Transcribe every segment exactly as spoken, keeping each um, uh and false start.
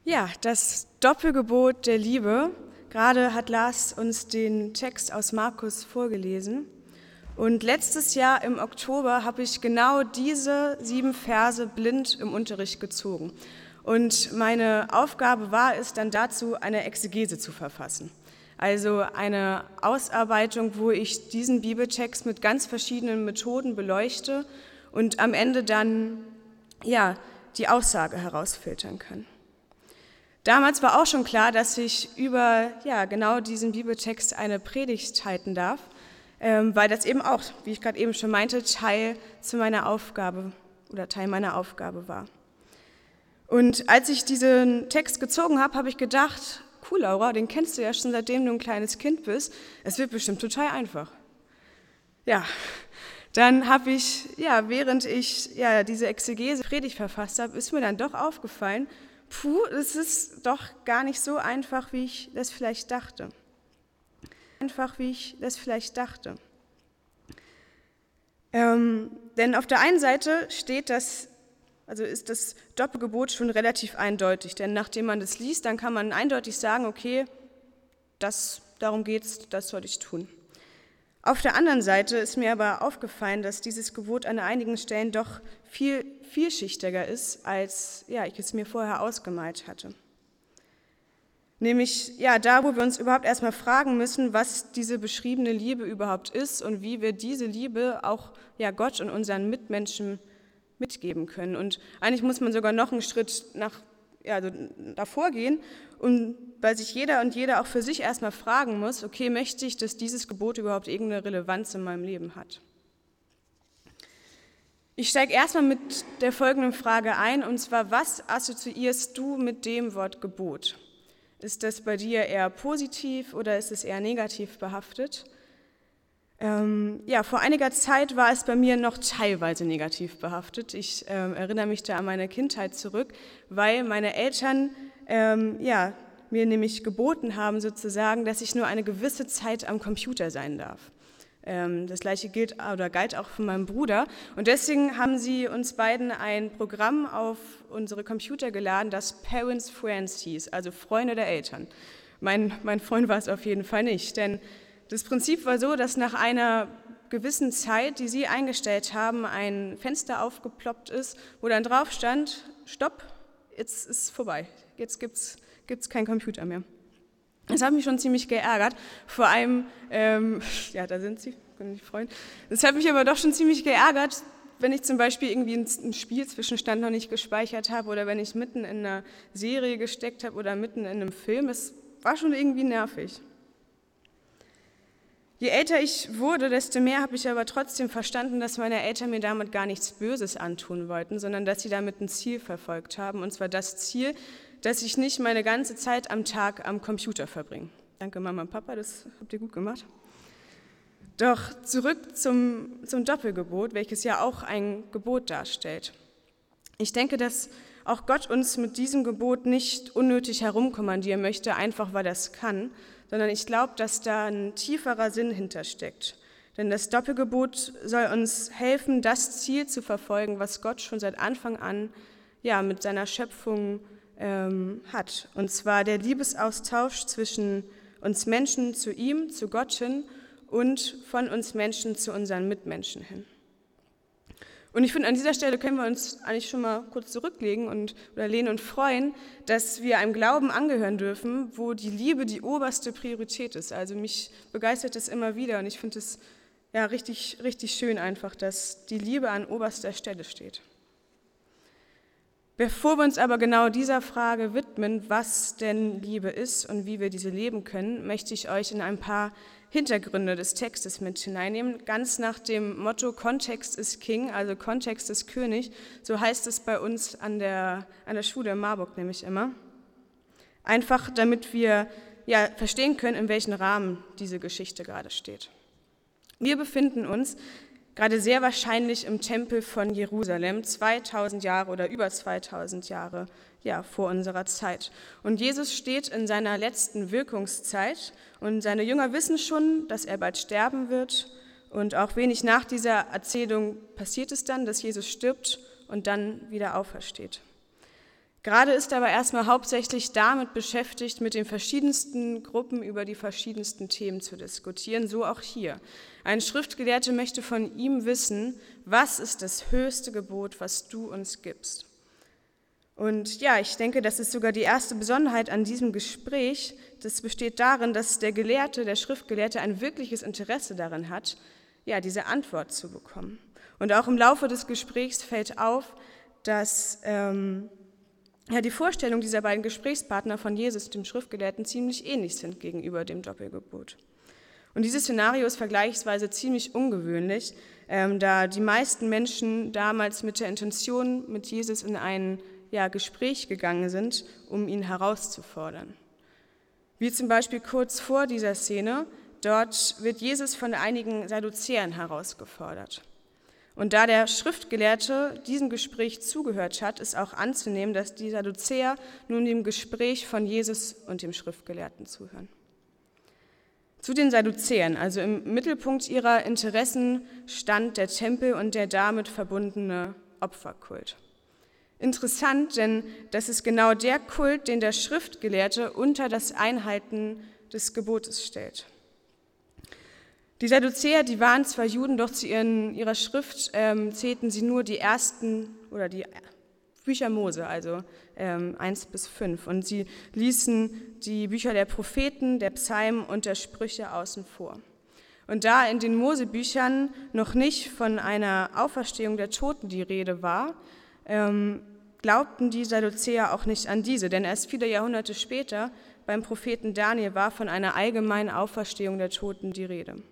Ja, das Doppelgebot der Liebe. Gerade hat Lars uns den Text aus Markus vorgelesen. Und letztes Jahr im Oktober habe ich genau diese sieben Verse blind im Unterricht gezogen. Und meine Aufgabe war es dann dazu, eine Exegese zu verfassen. Also eine Ausarbeitung, wo ich diesen Bibeltext mit ganz verschiedenen Methoden beleuchte und am Ende dann ja, die Aussage herausfiltern kann. Damals war auch schon klar, dass ich über ja, genau diesen Bibeltext eine Predigt halten darf, ähm, weil das eben auch, wie ich gerade eben schon meinte, Teil zu meiner Aufgabe oder Teil meiner Aufgabe war. Und als ich diesen Text gezogen habe, habe ich gedacht, cool, Laura, den kennst du ja schon seitdem du ein kleines Kind bist. Es wird bestimmt total einfach. Ja, dann habe ich, ja, während ich ja, diese Exegese Predigt verfasst habe, ist mir dann doch aufgefallen, puh, es ist doch gar nicht so einfach, wie ich das vielleicht dachte. Einfach, wie ich das vielleicht dachte. Ähm, denn auf der einen Seite steht das, also ist das Doppelgebot schon relativ eindeutig, denn nachdem man das liest, dann kann man eindeutig sagen, okay, das, darum geht's, das soll ich tun. Auf der anderen Seite ist mir aber aufgefallen, dass dieses Gebot an einigen Stellen doch viel vielschichtiger ist, als ja, ich es mir vorher ausgemalt hatte. Nämlich ja, da, wo wir uns überhaupt erstmal fragen müssen, was diese beschriebene Liebe überhaupt ist und wie wir diese Liebe auch ja, Gott und unseren Mitmenschen mitgeben können. Und eigentlich muss man sogar noch einen Schritt nach, ja, also davor gehen, und weil sich jeder und jede auch für sich erstmal fragen muss, okay, möchte ich, dass dieses Gebot überhaupt irgendeine Relevanz in meinem Leben hat? Ich steige erstmal mit der folgenden Frage ein, und zwar, was assoziierst du mit dem Wort Gebot? Ist das bei dir eher positiv oder ist es eher negativ behaftet? Ähm, ja, vor einiger Zeit war es bei mir noch teilweise negativ behaftet. Ich ähm, erinnere mich da an meine Kindheit zurück, weil meine Eltern ähm, ja, mir nämlich geboten haben, sozusagen, dass ich nur eine gewisse Zeit am Computer sein darf. Ähm, das Gleiche gilt oder galt auch für meinen Bruder. Und deswegen haben sie uns beiden ein Programm auf unsere Computer geladen, das Parents Friends hieß, also Freunde der Eltern. Mein, mein Freund war es auf jeden Fall nicht, denn das Prinzip war so, dass nach einer gewissen Zeit, die sie eingestellt haben, ein Fenster aufgeploppt ist, wo dann drauf stand, Stopp, jetzt ist es vorbei, jetzt gibt es keinen Computer mehr. Das hat mich schon ziemlich geärgert, vor allem, ähm, ja, da sind sie, können mich freuen. Das hat mich aber doch schon ziemlich geärgert, wenn ich zum Beispiel irgendwie einen Spielzwischenstand noch nicht gespeichert habe oder wenn ich mitten in einer Serie gesteckt habe oder mitten in einem Film. Es war schon irgendwie nervig. Je älter ich wurde, desto mehr habe ich aber trotzdem verstanden, dass meine Eltern mir damit gar nichts Böses antun wollten, sondern dass sie damit ein Ziel verfolgt haben, und zwar das Ziel, dass ich nicht meine ganze Zeit am Tag am Computer verbringe. Danke Mama und Papa, das habt ihr gut gemacht. Doch zurück zum, zum Doppelgebot, welches ja auch ein Gebot darstellt. Ich denke, dass auch Gott uns mit diesem Gebot nicht unnötig herumkommandieren möchte, einfach weil er es kann, sondern ich glaube, dass da ein tieferer Sinn hintersteckt. Denn das Doppelgebot soll uns helfen, das Ziel zu verfolgen, was Gott schon seit Anfang an ja, mit seiner Schöpfung ähm, hat. Und zwar der Liebesaustausch zwischen uns Menschen zu ihm, zu Gott hin, und von uns Menschen zu unseren Mitmenschen hin. Und ich finde, an dieser Stelle können wir uns eigentlich schon mal kurz zurücklegen und, oder lehnen und freuen, dass wir einem Glauben angehören dürfen, wo die Liebe die oberste Priorität ist. Also mich begeistert es immer wieder, und ich finde es ja richtig, richtig schön einfach, dass die Liebe an oberster Stelle steht. Bevor wir uns aber genau dieser Frage widmen, was denn Liebe ist und wie wir diese leben können, möchte ich euch in ein paar Hintergründe des Textes mit hineinnehmen, ganz nach dem Motto Kontext ist King, also Kontext ist König, so heißt es bei uns an der, an der Schule in Marburg nämlich immer. Einfach damit wir ja, verstehen können, in welchem Rahmen diese Geschichte gerade steht. Wir befinden uns gerade sehr wahrscheinlich im Tempel von Jerusalem, zweitausend Jahre oder über zweitausend Jahre ja, vor unserer Zeit. Und Jesus steht in seiner letzten Wirkungszeit, und seine Jünger wissen schon, dass er bald sterben wird. Und auch wenig nach dieser Erzählung passiert es dann, dass Jesus stirbt und dann wieder aufersteht. Gerade ist er aber erstmal hauptsächlich damit beschäftigt, mit den verschiedensten Gruppen über die verschiedensten Themen zu diskutieren, so auch hier. Ein Schriftgelehrter möchte von ihm wissen, was ist das höchste Gebot, was du uns gibst. Und ja, ich denke, das ist sogar die erste Besonderheit an diesem Gespräch. Das besteht darin, dass der Gelehrte, der Schriftgelehrte, ein wirkliches Interesse darin hat, ja, diese Antwort zu bekommen. Und auch im Laufe des Gesprächs fällt auf, dass ähm, ja, die Vorstellung dieser beiden Gesprächspartner von Jesus, dem Schriftgelehrten, ziemlich ähnlich sind gegenüber dem Doppelgebot. Und dieses Szenario ist vergleichsweise ziemlich ungewöhnlich, ähm, da die meisten Menschen damals mit der Intention, mit Jesus in ein ja, Gespräch gegangen sind, um ihn herauszufordern. Wie zum Beispiel kurz vor dieser Szene, dort wird Jesus von einigen Sadduzäern herausgefordert. Und da der Schriftgelehrte diesem Gespräch zugehört hat, ist auch anzunehmen, dass die Sadduzäer nun dem Gespräch von Jesus und dem Schriftgelehrten zuhören. Zu den Sadduzäern, also im Mittelpunkt ihrer Interessen stand der Tempel und der damit verbundene Opferkult. Interessant, denn das ist genau der Kult, den der Schriftgelehrte unter das Einhalten des Gebotes stellt. Die Sadduzäer, die waren zwar Juden, doch zu ihren, ihrer Schrift ähm, zählten sie nur die ersten oder die Bücher Mose, also ähm, eins bis fünf. Und sie ließen die Bücher der Propheten, der Psalmen und der Sprüche außen vor. Und da in den Mosebüchern noch nicht von einer Auferstehung der Toten die Rede war, ähm, glaubten die Sadduzäer auch nicht an diese, denn erst viele Jahrhunderte später, beim Propheten Daniel, war von einer allgemeinen Auferstehung der Toten die Rede.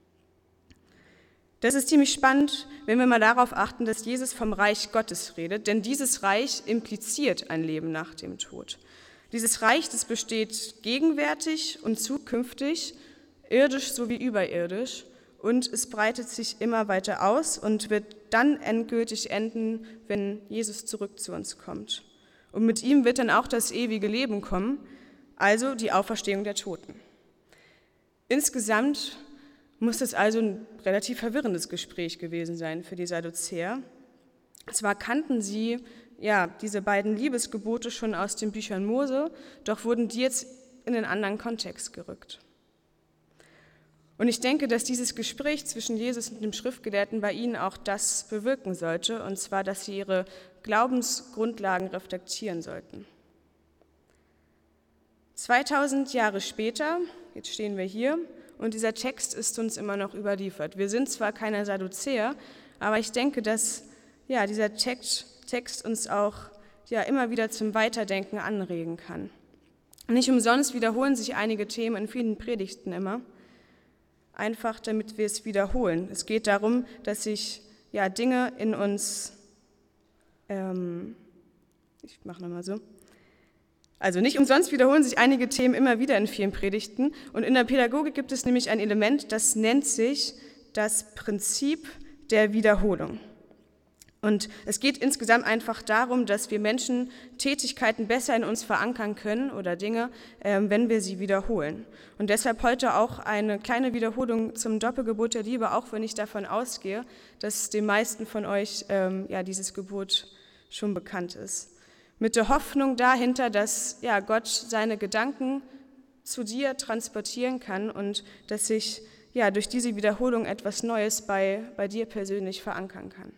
Das ist ziemlich spannend, wenn wir mal darauf achten, dass Jesus vom Reich Gottes redet, denn dieses Reich impliziert ein Leben nach dem Tod. Dieses Reich, das besteht gegenwärtig und zukünftig, irdisch sowie überirdisch, und es breitet sich immer weiter aus und wird dann endgültig enden, wenn Jesus zurück zu uns kommt. Und mit ihm wird dann auch das ewige Leben kommen, also die Auferstehung der Toten. Insgesamt muss es also ein relativ verwirrendes Gespräch gewesen sein für die Sadduzäer. Zwar kannten sie ja diese beiden Liebesgebote schon aus den Büchern Mose, doch wurden die jetzt in einen anderen Kontext gerückt. Und ich denke, dass dieses Gespräch zwischen Jesus und dem Schriftgelehrten bei ihnen auch das bewirken sollte, und zwar, dass sie ihre Glaubensgrundlagen reflektieren sollten. zweitausend Jahre später, jetzt stehen wir hier, und dieser Text ist uns immer noch überliefert. Wir sind zwar keine Sadduzäer, aber ich denke, dass ja, dieser Text, Text uns auch ja, immer wieder zum Weiterdenken anregen kann. Nicht umsonst wiederholen sich einige Themen in vielen Predigten immer, einfach damit wir es wiederholen. Es geht darum, dass sich ja, Dinge in uns, ähm, ich mache nochmal so, Also nicht umsonst wiederholen sich einige Themen immer wieder in vielen Predigten. Und in der Pädagogik gibt es nämlich ein Element, das nennt sich das Prinzip der Wiederholung. Und es geht insgesamt einfach darum, dass wir Menschen Tätigkeiten besser in uns verankern können oder Dinge, wenn wir sie wiederholen. Und deshalb heute auch eine kleine Wiederholung zum Doppelgebot der Liebe, auch wenn ich davon ausgehe, dass den meisten von euch ähm, ja, dieses Gebot schon bekannt ist. Mit der Hoffnung dahinter, dass ja, Gott seine Gedanken zu dir transportieren kann und dass sich ja, durch diese Wiederholung etwas Neues bei, bei dir persönlich verankern kann.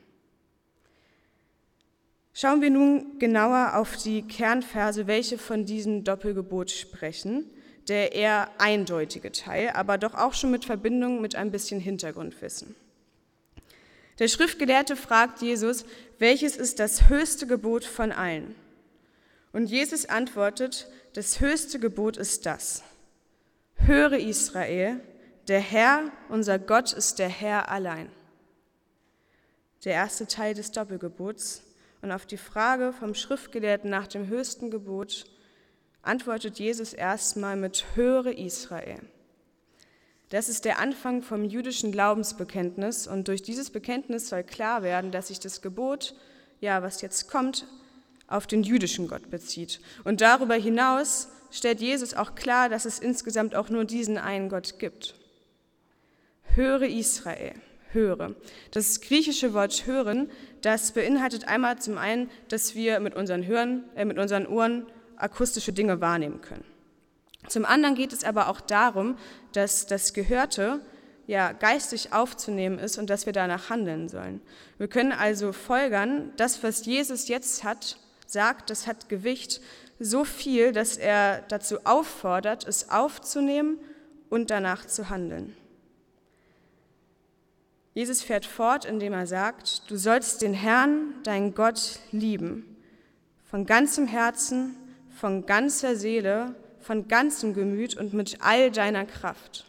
Schauen wir nun genauer auf die Kernverse, welche von diesem Doppelgebot sprechen, der eher eindeutige Teil, aber doch auch schon mit Verbindung mit ein bisschen Hintergrundwissen. Der Schriftgelehrte fragt Jesus, welches ist das höchste Gebot von allen? Und Jesus antwortet, das höchste Gebot ist das: Höre Israel, der Herr, unser Gott, ist der Herr allein. Der erste Teil des Doppelgebots. Und auf die Frage vom Schriftgelehrten nach dem höchsten Gebot antwortet Jesus erstmal mit Höre Israel. Das ist der Anfang vom jüdischen Glaubensbekenntnis und durch dieses Bekenntnis soll klar werden, dass sich das Gebot, ja, was jetzt kommt, auf den jüdischen Gott bezieht. Und darüber hinaus stellt Jesus auch klar, dass es insgesamt auch nur diesen einen Gott gibt. Höre Israel, höre. Das griechische Wort hören, das beinhaltet einmal zum einen, dass wir mit unseren, Hören, äh, mit unseren Ohren akustische Dinge wahrnehmen können. Zum anderen geht es aber auch darum, dass das Gehörte ja geistig aufzunehmen ist und dass wir danach handeln sollen. Wir können also folgern, das, was Jesus jetzt hat, sagt, das hat Gewicht so viel, dass er dazu auffordert, es aufzunehmen und danach zu handeln. Jesus fährt fort, indem er sagt, du sollst den Herrn, deinen Gott, lieben, von ganzem Herzen, von ganzer Seele, von ganzem Gemüt und mit all deiner Kraft.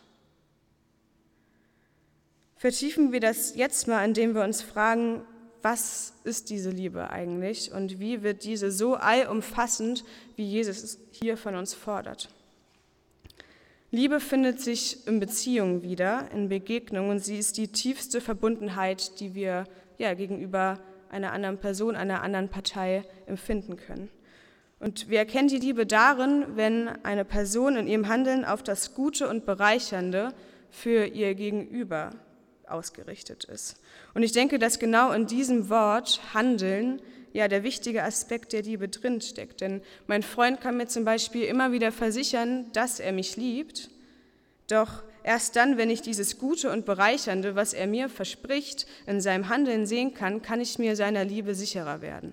Vertiefen wir das jetzt mal, indem wir uns fragen, was ist diese Liebe eigentlich und wie wird diese so allumfassend, wie Jesus es hier von uns fordert. Liebe findet sich in Beziehungen wieder, in Begegnungen, und sie ist die tiefste Verbundenheit, die wir ja, gegenüber einer anderen Person, einer anderen Partei empfinden können. Und wir erkennen die Liebe darin, wenn eine Person in ihrem Handeln auf das Gute und Bereichernde für ihr Gegenüber ausgerichtet ist. Und ich denke, dass genau in diesem Wort Handeln ja der wichtige Aspekt der Liebe drinsteckt. Denn mein Freund kann mir zum Beispiel immer wieder versichern, dass er mich liebt. Doch erst dann, wenn ich dieses Gute und Bereichernde, was er mir verspricht, in seinem Handeln sehen kann, kann ich mir seiner Liebe sicherer werden.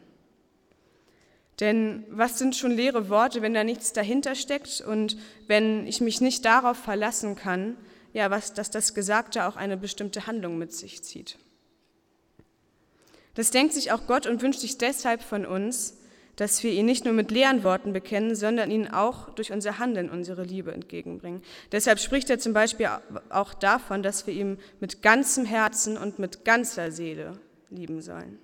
Denn was sind schon leere Worte, wenn da nichts dahinter steckt und wenn ich mich nicht darauf verlassen kann, ja, was, dass das Gesagte auch eine bestimmte Handlung mit sich zieht. Das denkt sich auch Gott und wünscht sich deshalb von uns, dass wir ihn nicht nur mit leeren Worten bekennen, sondern ihn auch durch unser Handeln unsere Liebe entgegenbringen. Deshalb spricht er zum Beispiel auch davon, dass wir ihn mit ganzem Herzen und mit ganzer Seele lieben sollen.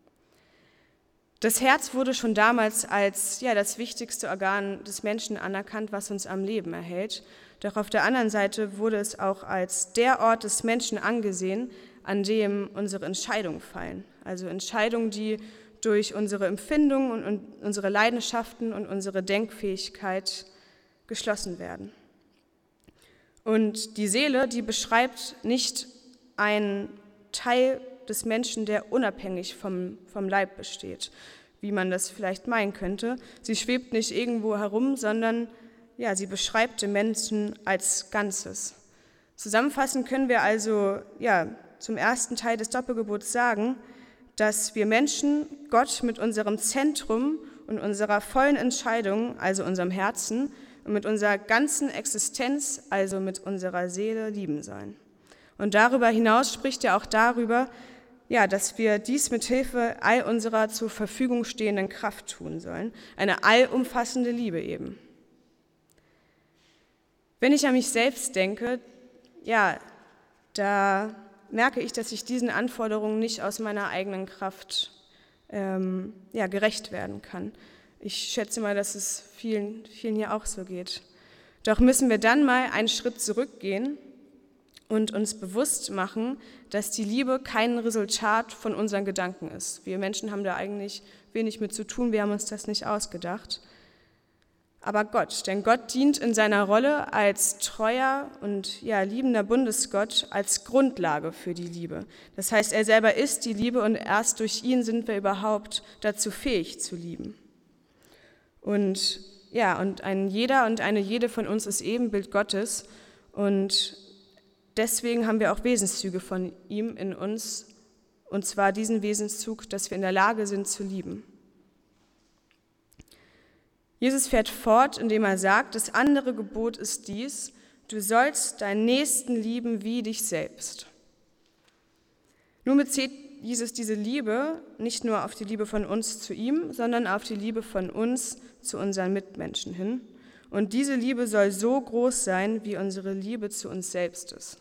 Das Herz wurde schon damals als ja, das wichtigste Organ des Menschen anerkannt, was uns am Leben erhält. Doch auf der anderen Seite wurde es auch als der Ort des Menschen angesehen, an dem unsere Entscheidungen fallen. Also Entscheidungen, die durch unsere Empfindungen und, und unsere Leidenschaften und unsere Denkfähigkeit geschlossen werden. Und die Seele, die beschreibt nicht einen Teil des Menschen, der unabhängig vom, vom Leib besteht, wie man das vielleicht meinen könnte. Sie schwebt nicht irgendwo herum, sondern ja, sie beschreibt den Menschen als Ganzes. Zusammenfassend können wir also ja, zum ersten Teil des Doppelgebots sagen, dass wir Menschen Gott mit unserem Zentrum und unserer vollen Entscheidung, also unserem Herzen, und mit unserer ganzen Existenz, also mit unserer Seele, lieben sollen. Und darüber hinaus spricht er auch darüber, ja, dass wir dies mit Hilfe all unserer zur Verfügung stehenden Kraft tun sollen. Eine allumfassende Liebe eben. Wenn ich an mich selbst denke, ja, da merke ich, dass ich diesen Anforderungen nicht aus meiner eigenen Kraft ähm, ja, gerecht werden kann. Ich schätze mal, dass es vielen, vielen hier auch so geht. Doch müssen wir dann mal einen Schritt zurückgehen und uns bewusst machen, dass die Liebe kein Resultat von unseren Gedanken ist. Wir Menschen haben da eigentlich wenig mit zu tun, wir haben uns das nicht ausgedacht. Aber Gott, denn Gott dient in seiner Rolle als treuer und ja, liebender Bundesgott als Grundlage für die Liebe. Das heißt, er selber ist die Liebe und erst durch ihn sind wir überhaupt dazu fähig zu lieben. Und ja, und ein jeder und eine jede von uns ist Ebenbild Gottes und deswegen haben wir auch Wesenszüge von ihm in uns, und zwar diesen Wesenszug, dass wir in der Lage sind zu lieben. Jesus fährt fort, indem er sagt, das andere Gebot ist dies, du sollst deinen Nächsten lieben wie dich selbst. Nun bezieht Jesus diese Liebe nicht nur auf die Liebe von uns zu ihm, sondern auf die Liebe von uns zu unseren Mitmenschen hin. Und diese Liebe soll so groß sein, wie unsere Liebe zu uns selbst ist.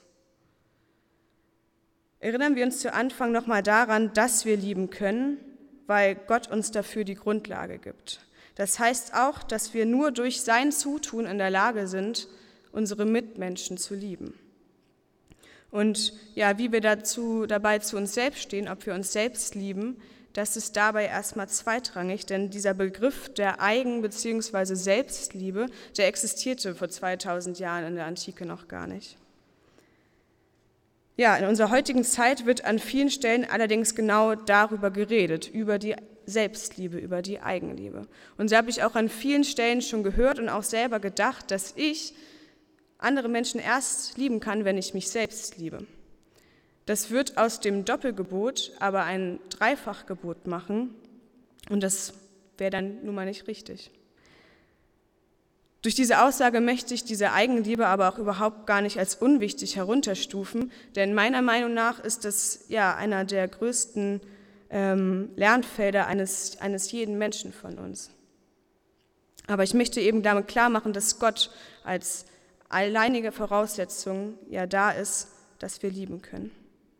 Erinnern wir uns zu Anfang nochmal daran, dass wir lieben können, weil Gott uns dafür die Grundlage gibt. Das heißt auch, dass wir nur durch sein Zutun in der Lage sind, unsere Mitmenschen zu lieben. Und ja, wie wir dazu dabei zu uns selbst stehen, ob wir uns selbst lieben, das ist dabei erstmal zweitrangig, denn dieser Begriff der Eigen- bzw. Selbstliebe, der existierte vor zweitausend Jahren in der Antike noch gar nicht. Ja, in unserer heutigen Zeit wird an vielen Stellen allerdings genau darüber geredet, über die Selbstliebe, über die Eigenliebe. Und so habe ich auch an vielen Stellen schon gehört und auch selber gedacht, dass ich andere Menschen erst lieben kann, wenn ich mich selbst liebe. Das wird aus dem Doppelgebot aber ein Dreifachgebot machen und das wäre dann nun mal nicht richtig. Durch diese Aussage möchte ich diese Eigenliebe aber auch überhaupt gar nicht als unwichtig herunterstufen, denn meiner Meinung nach ist das ja einer der größten ähm, Lernfelder eines, eines jeden Menschen von uns. Aber ich möchte eben damit klar machen, dass Gott als alleinige Voraussetzung ja da ist, dass wir lieben können.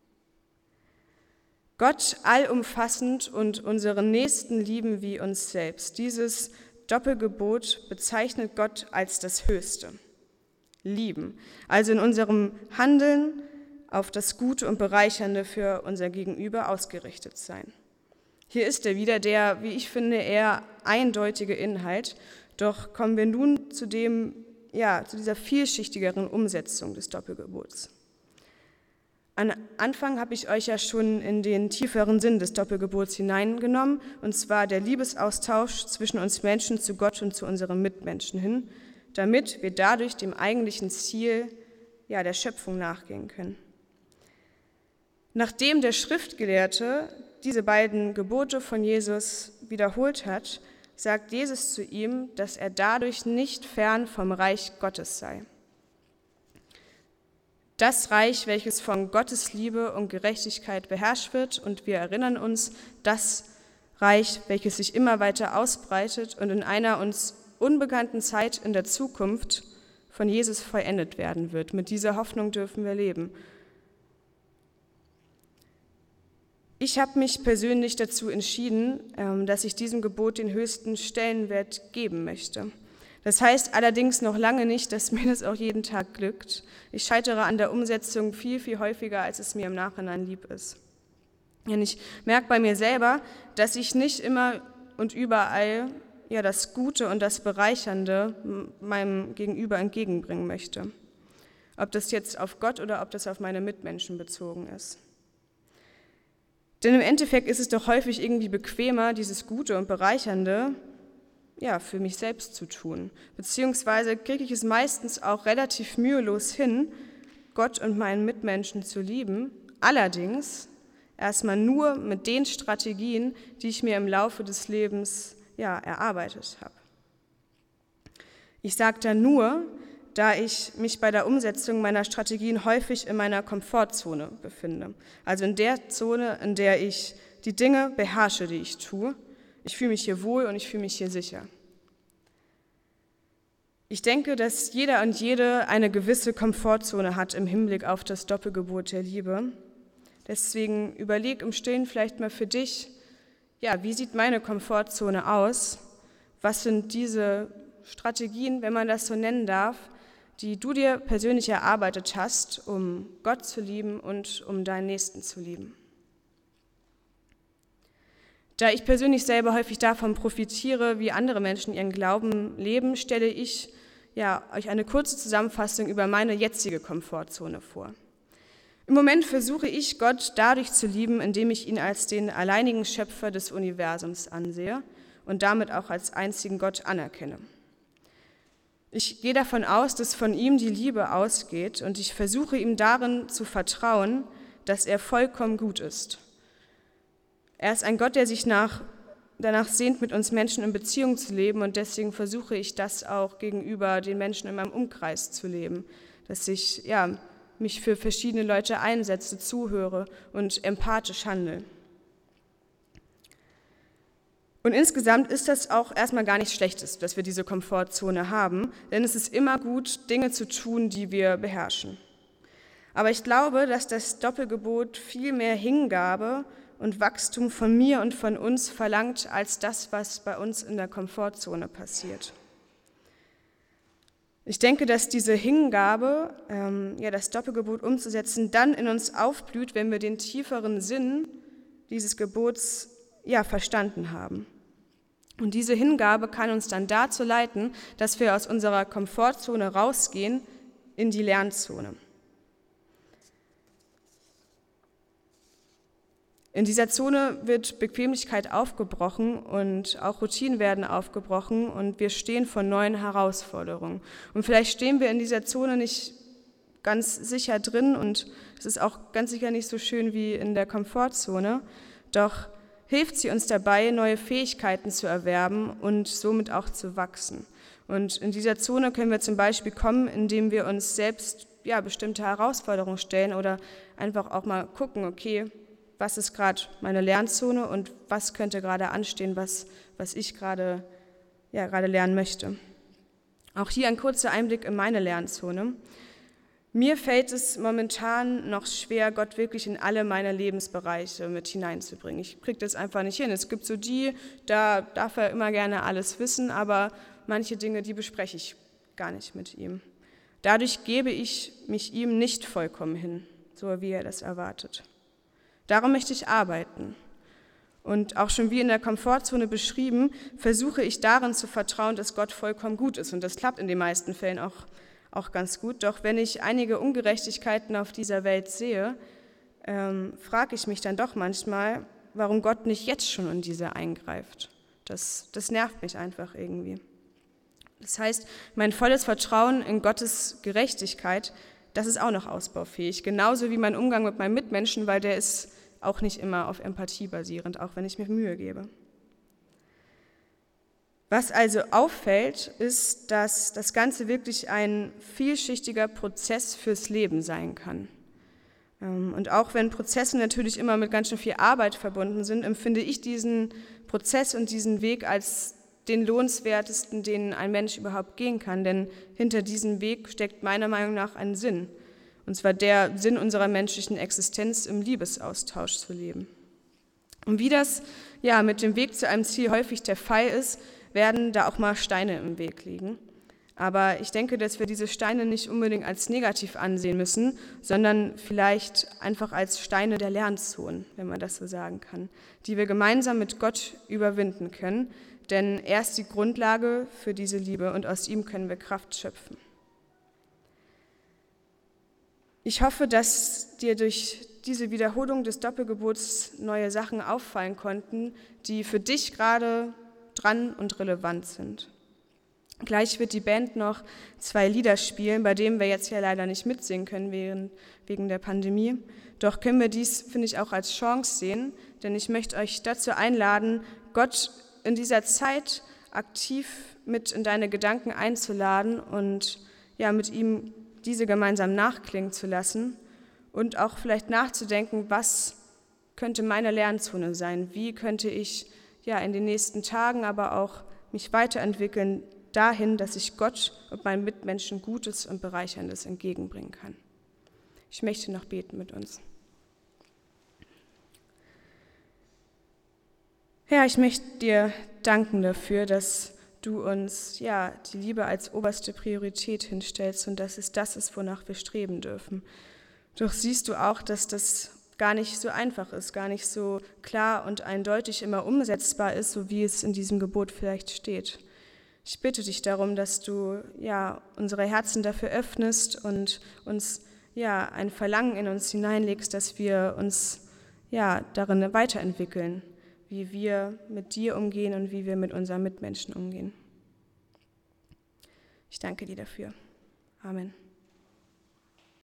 Gott allumfassend und unseren Nächsten lieben wie uns selbst. Dieses Doppelgebot bezeichnet Gott als das Höchste. Lieben, also in unserem Handeln auf das Gute und Bereichernde für unser Gegenüber ausgerichtet sein. Hier ist er wieder, der, wie ich finde, eher eindeutige Inhalt. Doch kommen wir nun zu dem, ja, zu dieser vielschichtigeren Umsetzung des Doppelgebots. Am Anfang habe ich euch ja schon in den tieferen Sinn des Doppelgebots hineingenommen, und zwar der Liebesaustausch zwischen uns Menschen zu Gott und zu unseren Mitmenschen hin, damit wir dadurch dem eigentlichen Ziel, ja, der Schöpfung nachgehen können. Nachdem der Schriftgelehrte diese beiden Gebote von Jesus wiederholt hat, sagt Jesus zu ihm, dass er dadurch nicht fern vom Reich Gottes sei. Das Reich, welches von Gottes Liebe und Gerechtigkeit beherrscht wird, und wir erinnern uns, das Reich, welches sich immer weiter ausbreitet und in einer uns unbekannten Zeit in der Zukunft von Jesus vollendet werden wird. Mit dieser Hoffnung dürfen wir leben. Ich habe mich persönlich dazu entschieden, dass ich diesem Gebot den höchsten Stellenwert geben möchte. Das heißt allerdings noch lange nicht, dass mir das auch jeden Tag glückt. Ich scheitere an der Umsetzung viel, viel häufiger, als es mir im Nachhinein lieb ist. Und ich merke bei mir selber, dass ich nicht immer und überall ja, das Gute und das Bereichernde meinem Gegenüber entgegenbringen möchte. Ob das jetzt auf Gott oder ob das auf meine Mitmenschen bezogen ist. Denn im Endeffekt ist es doch häufig irgendwie bequemer, dieses Gute und Bereichernde ja, für mich selbst zu tun. Beziehungsweise kriege ich es meistens auch relativ mühelos hin, Gott und meinen Mitmenschen zu lieben. Allerdings erstmal nur mit den Strategien, die ich mir im Laufe des Lebens ja, erarbeitet habe. Ich sage da nur, da ich mich bei der Umsetzung meiner Strategien häufig in meiner Komfortzone befinde. Also in der Zone, in der ich die Dinge beherrsche, die ich tue. Ich fühle mich hier wohl und ich fühle mich hier sicher. Ich denke, dass jeder und jede eine gewisse Komfortzone hat im Hinblick auf das Doppelgebot der Liebe. Deswegen überleg im Stillen vielleicht mal für dich, ja, wie sieht meine Komfortzone aus? Was sind diese Strategien, wenn man das so nennen darf, die du dir persönlich erarbeitet hast, um Gott zu lieben und um deinen Nächsten zu lieben? Da ich persönlich selber häufig davon profitiere, wie andere Menschen ihren Glauben leben, stelle ich ja, euch eine kurze Zusammenfassung über meine jetzige Komfortzone vor. Im Moment versuche ich, Gott dadurch zu lieben, indem ich ihn als den alleinigen Schöpfer des Universums ansehe und damit auch als einzigen Gott anerkenne. Ich gehe davon aus, dass von ihm die Liebe ausgeht, und ich versuche ihm darin zu vertrauen, dass er vollkommen gut ist. Er ist ein Gott, der sich nach, danach sehnt, mit uns Menschen in Beziehung zu leben, und deswegen versuche ich das auch gegenüber den Menschen in meinem Umkreis zu leben, dass ich ja, mich für verschiedene Leute einsetze, zuhöre und empathisch handle. Und insgesamt ist das auch erstmal gar nichts Schlechtes, dass wir diese Komfortzone haben, denn es ist immer gut, Dinge zu tun, die wir beherrschen. Aber ich glaube, dass das Doppelgebot viel mehr Hingabe und Wachstum von mir und von uns verlangt, als das, was bei uns in der Komfortzone passiert. Ich denke, dass diese Hingabe, ähm, ja, das Doppelgebot umzusetzen, dann in uns aufblüht, wenn wir den tieferen Sinn dieses Gebots ja, verstanden haben. Und diese Hingabe kann uns dann dazu leiten, dass wir aus unserer Komfortzone rausgehen in die Lernzone. In dieser Zone wird Bequemlichkeit aufgebrochen und auch Routinen werden aufgebrochen und wir stehen vor neuen Herausforderungen. Und vielleicht stehen wir in dieser Zone nicht ganz sicher drin und es ist auch ganz sicher nicht so schön wie in der Komfortzone, doch hilft sie uns dabei, neue Fähigkeiten zu erwerben und somit auch zu wachsen. Und in dieser Zone können wir zum Beispiel kommen, indem wir uns selbst ja, bestimmte Herausforderungen stellen oder einfach auch mal gucken, okay, was ist gerade meine Lernzone und was könnte gerade anstehen, was, was ich gerade, ja, gerade lernen möchte. Auch hier ein kurzer Einblick in meine Lernzone. Mir fällt es momentan noch schwer, Gott wirklich in alle meine Lebensbereiche mit hineinzubringen. Ich kriege das einfach nicht hin. Es gibt so die, da darf er immer gerne alles wissen, aber manche Dinge, die bespreche ich gar nicht mit ihm. Dadurch gebe ich mich ihm nicht vollkommen hin, so wie er das erwartet. Darum möchte ich arbeiten. Und auch schon wie in der Komfortzone beschrieben, versuche ich darin zu vertrauen, dass Gott vollkommen gut ist. Und das klappt in den meisten Fällen auch, auch ganz gut. Doch wenn ich einige Ungerechtigkeiten auf dieser Welt sehe, ähm, frage ich mich dann doch manchmal, warum Gott nicht jetzt schon in diese eingreift. Das, das nervt mich einfach irgendwie. Das heißt, mein volles Vertrauen in Gottes Gerechtigkeit, das ist auch noch ausbaufähig. Genauso wie mein Umgang mit meinen Mitmenschen, weil der ist auch nicht immer auf Empathie basierend, auch wenn ich mir Mühe gebe. Was also auffällt, ist, dass das Ganze wirklich ein vielschichtiger Prozess fürs Leben sein kann. Und auch wenn Prozesse natürlich immer mit ganz schön viel Arbeit verbunden sind, empfinde ich diesen Prozess und diesen Weg als den lohnenswertesten, den ein Mensch überhaupt gehen kann. Denn hinter diesem Weg steckt meiner Meinung nach ein Sinn. Und zwar der Sinn unserer menschlichen Existenz, im Liebesaustausch zu leben. Und wie das ja mit dem Weg zu einem Ziel häufig der Fall ist, werden da auch mal Steine im Weg liegen. Aber ich denke, dass wir diese Steine nicht unbedingt als negativ ansehen müssen, sondern vielleicht einfach als Steine der Lernzonen, wenn man das so sagen kann, die wir gemeinsam mit Gott überwinden können, denn er ist die Grundlage für diese Liebe und aus ihm können wir Kraft schöpfen. Ich hoffe, dass dir durch diese Wiederholung des Doppelgebots neue Sachen auffallen konnten, die für dich gerade dran und relevant sind. Gleich wird die Band noch zwei Lieder spielen, bei denen wir jetzt ja leider nicht mitsingen können wegen, wegen der Pandemie. Doch können wir dies, finde ich, auch als Chance sehen, denn ich möchte euch dazu einladen, Gott in dieser Zeit aktiv mit in deine Gedanken einzuladen und ja, mit ihm diese gemeinsam nachklingen zu lassen und auch vielleicht nachzudenken, was könnte meine Lernzone sein, wie könnte ich ja in den nächsten Tagen aber auch mich weiterentwickeln dahin, dass ich Gott und meinen Mitmenschen Gutes und Bereicherndes entgegenbringen kann. Ich möchte noch beten mit uns. Herr, ich möchte dir danken dafür, dass du uns ja die Liebe als oberste Priorität hinstellst und dass es das ist, wonach wir streben dürfen. Doch siehst du auch, dass das gar nicht so einfach ist, gar nicht so klar und eindeutig immer umsetzbar ist, so wie es in diesem Gebot vielleicht steht. Ich bitte dich darum, dass du ja unsere Herzen dafür öffnest und uns ja ein Verlangen in uns hineinlegst, dass wir uns ja darin weiterentwickeln, wie wir mit dir umgehen und wie wir mit unseren Mitmenschen umgehen. Ich danke dir dafür. Amen.